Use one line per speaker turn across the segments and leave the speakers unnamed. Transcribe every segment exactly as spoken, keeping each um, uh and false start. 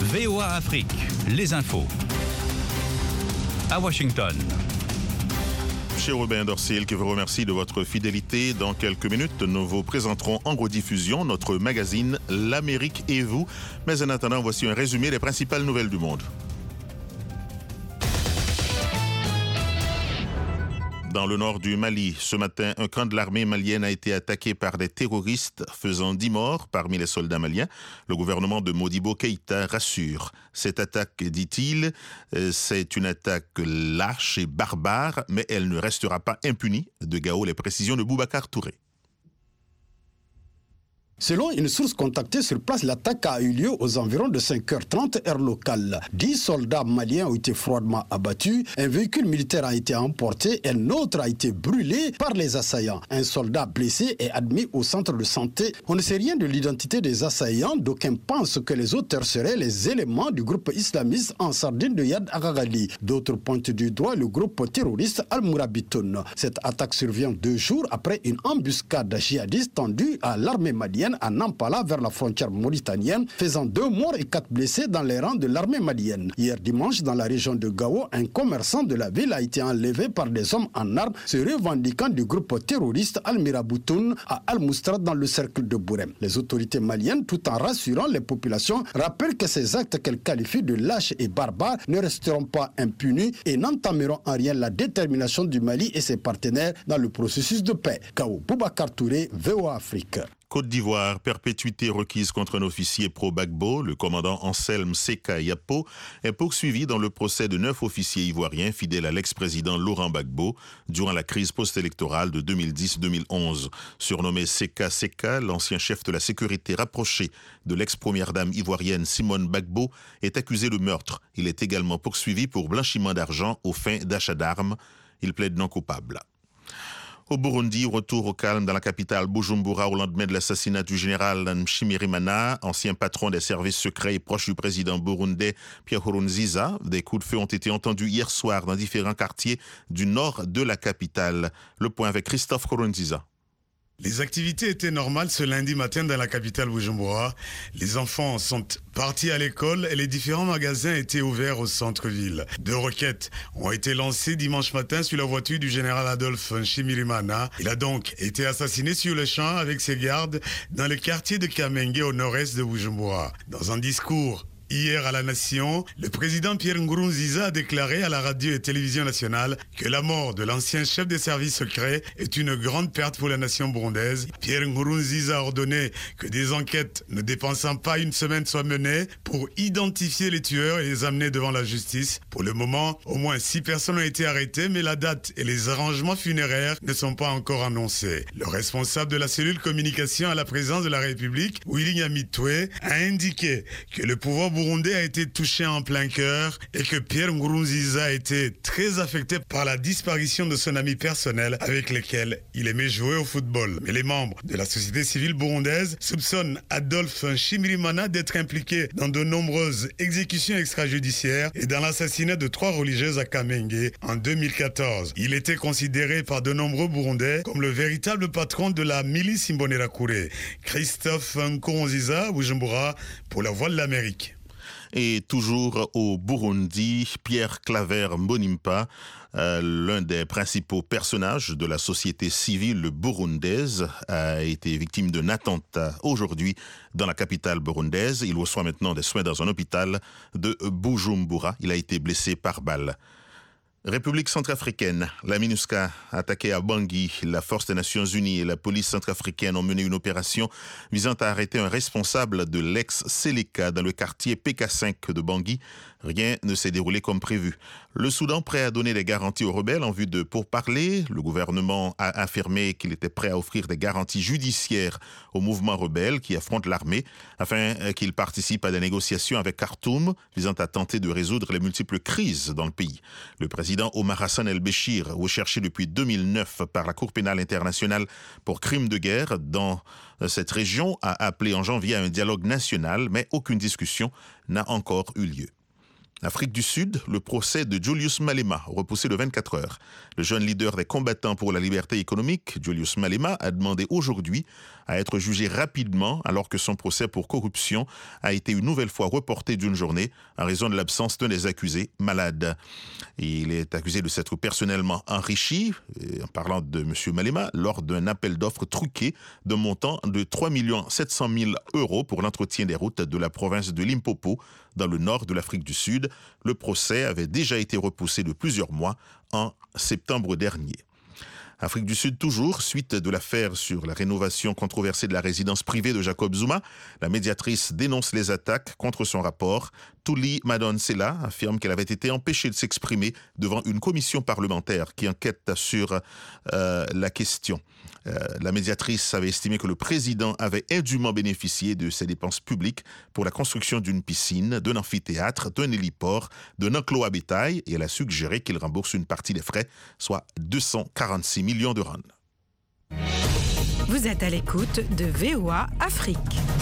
V O A Afrique, les infos. À Washington.
Cher Robin Dorcil, qui vous remercie de votre fidélité. Dans quelques minutes, nous vous présenterons en rediffusion notre magazine L'Amérique et vous. Mais en attendant, voici un résumé des principales nouvelles du monde. Dans le nord du Mali, ce matin, un camp de l'armée malienne a été attaqué par des terroristes, faisant dix morts parmi les soldats maliens. Le gouvernement de Modibo Keïta rassure. Cette attaque, dit-il, c'est une attaque lâche et barbare, mais elle ne restera pas impunie. De Gao, les précisions de Boubacar Touré.
Selon une source contactée sur place, l'attaque a eu lieu aux environs de cinq heures trente heure locale. Dix soldats maliens ont été froidement abattus, un véhicule militaire a été emporté et un autre a été brûlé par les assaillants. Un soldat blessé est admis au centre de santé. On ne sait rien de l'identité des assaillants, d'aucuns pensent que les auteurs seraient les éléments du groupe islamiste en sardine de Yad Agagali. D'autres pointent du doigt le groupe terroriste Al-Mourabitoun. Cette attaque survient deux jours après une embuscade djihadiste tendue à l'armée malienne à Nampala vers la frontière mauritanienne, faisant deux morts et quatre blessés dans les rangs de l'armée malienne. Hier dimanche, dans la région de Gao, un commerçant de la ville a été enlevé par des hommes en armes se revendiquant du groupe terroriste Al-Miraboutoun à Al-Moustad dans le cercle de Bourem. Les autorités maliennes, tout en rassurant les populations, rappellent que ces actes qu'elles qualifient de lâches et barbares ne resteront pas impunis et n'entameront en rien la détermination du Mali et ses partenaires dans le processus de paix. Gao, Boubacar Touré, V O A Afrique.
Côte d'Ivoire, perpétuité requise contre un officier pro-Gbagbo, le commandant Anselme Seka Yapo, est poursuivi dans le procès de neuf officiers ivoiriens fidèles à l'ex-président Laurent Gbagbo durant la crise post-électorale de deux mille dix deux mille onze. Surnommé Seka Seka, l'ancien chef de la sécurité rapproché de l'ex-première dame ivoirienne Simone Gbagbo est accusé de meurtre. Il est également poursuivi pour blanchiment d'argent aux fins d'achat d'armes. Il plaide non coupable. Au Burundi, retour au calme dans la capitale Bujumbura au lendemain de l'assassinat du général Nshimirimana, ancien patron des services secrets et proche du président burundais Pierre Nkurunziza. Des coups de feu ont été entendus hier soir dans différents quartiers du nord de la capitale. Le point avec Christophe Nkurunziza.
Les activités étaient normales ce lundi matin dans la capitale Bujumbura. Les enfants sont partis à l'école et les différents magasins étaient ouverts au centre-ville. Deux requêtes ont été lancées dimanche matin sur la voiture du général Adolphe Nshimirimana. Il a donc été assassiné sur le champ avec ses gardes dans le quartier de Kamenge au nord-est de Bujumbura. Dans un discours hier à la Nation, le président Pierre Nkurunziza a déclaré à la radio et télévision nationale que la mort de l'ancien chef des services secrets est une grande perte pour la nation burundaise. Pierre Nkurunziza a ordonné que des enquêtes ne dépensant pas une semaine soient menées pour identifier les tueurs et les amener devant la justice. Pour le moment, au moins six personnes ont été arrêtées, mais la date et les arrangements funéraires ne sont pas encore annoncés. Le responsable de la cellule communication à la présidence de la République, Willy Nyamitwe, a indiqué que le pouvoir burundais a été touché en plein cœur et que Pierre Nkurunziza a été très affecté par la disparition de son ami personnel avec lequel il aimait jouer au football. Mais les membres de la société civile burundaise soupçonnent Adolphe Nshimirimana d'être impliqué dans de nombreuses exécutions extrajudiciaires et dans l'assassinat de trois religieuses à Kamenge en deux mille quatorze. Il était considéré par de nombreux Burundais comme le véritable patron de la milice Imbonerakure. Christophe Nkurunziza, Bujumbura, pour la Voix de l'Amérique.
Et toujours au Burundi, Pierre Claver Mbonimpa, euh, l'un des principaux personnages de la société civile burundaise, a été victime d'un attentat aujourd'hui dans la capitale burundaise. Il reçoit maintenant des soins dans un hôpital de Bujumbura. Il a été blessé par balle. République centrafricaine, la MINUSCA a attaqué à Bangui. La force des Nations Unies et la police centrafricaine ont mené une opération visant à arrêter un responsable de l'ex-Seleka dans le quartier P K cinq de Bangui. Rien ne s'est déroulé comme prévu. Le Soudan prêt à donner des garanties aux rebelles en vue de pourparlers. Le gouvernement a affirmé qu'il était prêt à offrir des garanties judiciaires au mouvement rebelle qui affronte l'armée afin qu'il participe à des négociations avec Khartoum visant à tenter de résoudre les multiples crises dans le pays. Le président Omar Hassan el-Béchir, recherché depuis deux mille neuf par la Cour pénale internationale pour crimes de guerre dans cette région, a appelé en janvier à un dialogue national, mais aucune discussion n'a encore eu lieu. Afrique du Sud, le procès de Julius Malema, repoussé de vingt-quatre heures. Le jeune leader des combattants pour la liberté économique, Julius Malema, a demandé aujourd'hui à être jugé rapidement alors que son procès pour corruption a été une nouvelle fois reporté d'une journée en raison de l'absence d'un des accusés malade. Il est accusé de s'être personnellement enrichi, en parlant de M. Malema, lors d'un appel d'offres truqué d'un montant de trois millions sept cent mille euros pour l'entretien des routes de la province de Limpopo, dans le nord de l'Afrique du Sud. Le procès avait déjà été repoussé de plusieurs mois en septembre dernier. Afrique du Sud toujours, suite de l'affaire sur la rénovation controversée de la résidence privée de Jacob Zuma, la médiatrice dénonce les attaques contre son rapport. Thuli Madonsela affirme qu'elle avait été empêchée de s'exprimer devant une commission parlementaire qui enquête sur euh, la question. Euh, la médiatrice avait estimé que le président avait indûment bénéficié de ses dépenses publiques pour la construction d'une piscine, d'un amphithéâtre, d'un héliport, d'un enclos à bétail, et elle a suggéré qu'il rembourse une partie des frais, soit deux cent quarante-six millions de rands.
Vous êtes à l'écoute de V O A Afrique.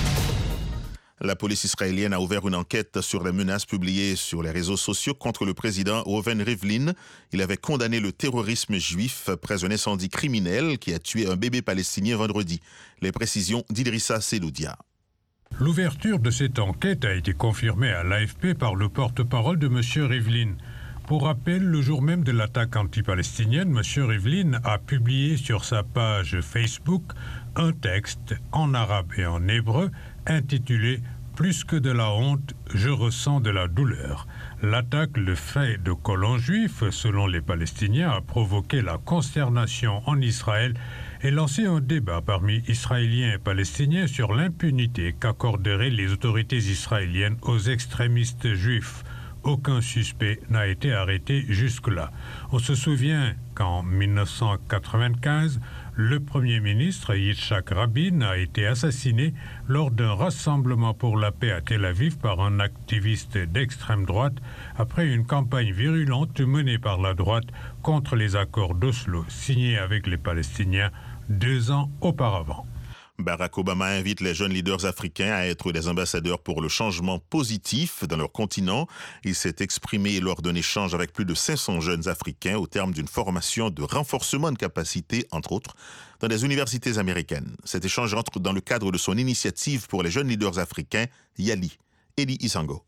La police israélienne a ouvert une enquête sur les menaces publiées sur les réseaux sociaux contre le président Reuven Rivlin. Il avait condamné le terrorisme juif après un incendie criminel qui a tué un bébé palestinien vendredi. Les précisions d'Idrissa Seloudia.
L'ouverture de cette enquête a été confirmée à l'A F P par le porte-parole de M. Rivlin. Pour rappel, le jour même de l'attaque anti-palestinienne, M. Rivlin a publié sur sa page Facebook un texte en arabe et en hébreu intitulé « Plus que de la honte, je ressens de la douleur ». L'attaque, le fait de colons juifs, selon les Palestiniens, a provoqué la consternation en Israël et lancé un débat parmi Israéliens et Palestiniens sur l'impunité qu'accorderaient les autorités israéliennes aux extrémistes juifs. Aucun suspect n'a été arrêté jusque-là. On se souvient qu'en mille neuf cent quatre-vingt-quinze, le Premier ministre Yitzhak Rabin a été assassiné lors d'un rassemblement pour la paix à Tel Aviv par un activiste d'extrême droite après une campagne virulente menée par la droite contre les accords d'Oslo signés avec les Palestiniens deux ans auparavant.
Barack Obama invite les jeunes leaders africains à être des ambassadeurs pour le changement positif dans leur continent. Il s'est exprimé lors d'un échange avec plus de cinq cents jeunes africains au terme d'une formation de renforcement de capacités, entre autres, dans des universités américaines. Cet échange entre dans le cadre de son initiative pour les jeunes leaders africains, Yali. Eli Isango.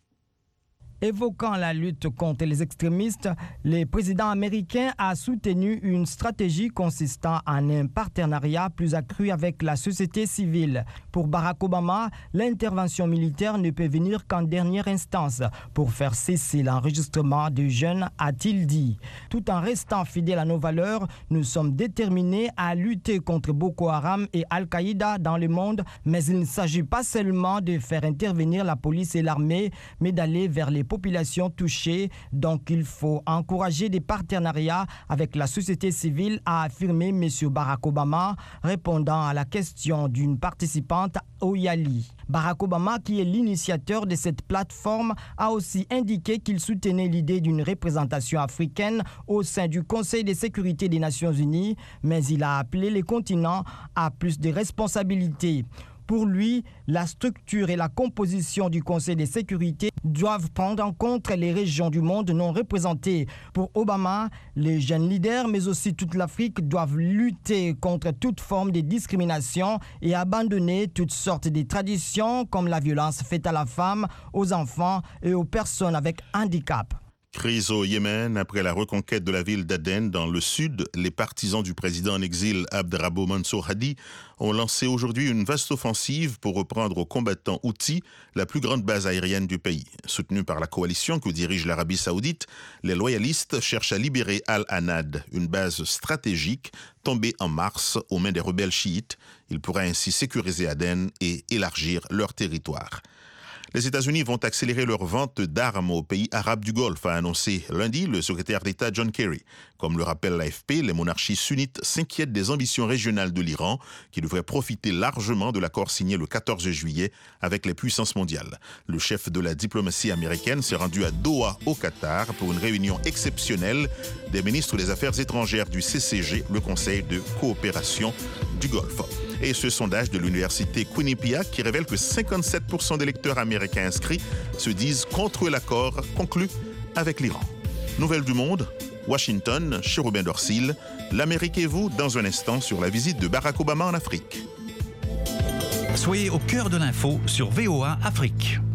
Évoquant la lutte contre les extrémistes, le président américain a soutenu une stratégie consistant en un partenariat plus accru avec la société civile. Pour Barack Obama, l'intervention militaire ne peut venir qu'en dernière instance pour faire cesser l'enregistrement de jeunes, a-t-il dit. Tout en restant fidèle à nos valeurs, nous sommes déterminés à lutter contre Boko Haram et Al-Qaïda dans le monde, mais il ne s'agit pas seulement de faire intervenir la police et l'armée, mais d'aller vers les populations touchées. Donc il faut encourager des partenariats avec la société civile, a affirmé M. Barack Obama, répondant à la question d'une participante au Yali. Barack Obama, qui est l'initiateur de cette plateforme, a aussi indiqué qu'il soutenait l'idée d'une représentation africaine au sein du Conseil de sécurité des Nations Unies, mais il a appelé les continents à plus de responsabilités. Pour lui, la structure et la composition du Conseil de sécurité doivent prendre en compte les régions du monde non représentées. Pour Obama, les jeunes leaders, mais aussi toute l'Afrique, doivent lutter contre toute forme de discrimination et abandonner toutes sortes de traditions comme la violence faite à la femme, aux enfants et aux personnes avec handicap.
Crise au Yémen. Après la reconquête de la ville d'Aden dans le sud, les partisans du président en exil Abdrabbo Mansour Hadi ont lancé aujourd'hui une vaste offensive pour reprendre aux combattants Houthis la plus grande base aérienne du pays. Soutenue par la coalition que dirige l'Arabie Saoudite, les loyalistes cherchent à libérer Al-Anad, une base stratégique tombée en mars aux mains des rebelles chiites. Ils pourraient ainsi sécuriser Aden et élargir leur territoire. Les États-Unis vont accélérer leur vente d'armes aux pays arabes du Golfe, a annoncé lundi le secrétaire d'État John Kerry. Comme le rappelle l'A F P, les monarchies sunnites s'inquiètent des ambitions régionales de l'Iran, qui devrait profiter largement de l'accord signé le quatorze juillet avec les puissances mondiales. Le chef de la diplomatie américaine s'est rendu à Doha, au Qatar, pour une réunion exceptionnelle des ministres des Affaires étrangères du C C G, le Conseil de coopération du Golfe. Et ce sondage de l'université Quinnipiac qui révèle que cinquante-sept pour cent des électeurs américains inscrits se disent contre l'accord conclu avec l'Iran. Nouvelles du monde, Washington, chez Robin Dorsil. L'Amérique et vous, dans un instant, sur la visite de Barack Obama en Afrique.
Soyez au cœur de l'info sur V O A Afrique.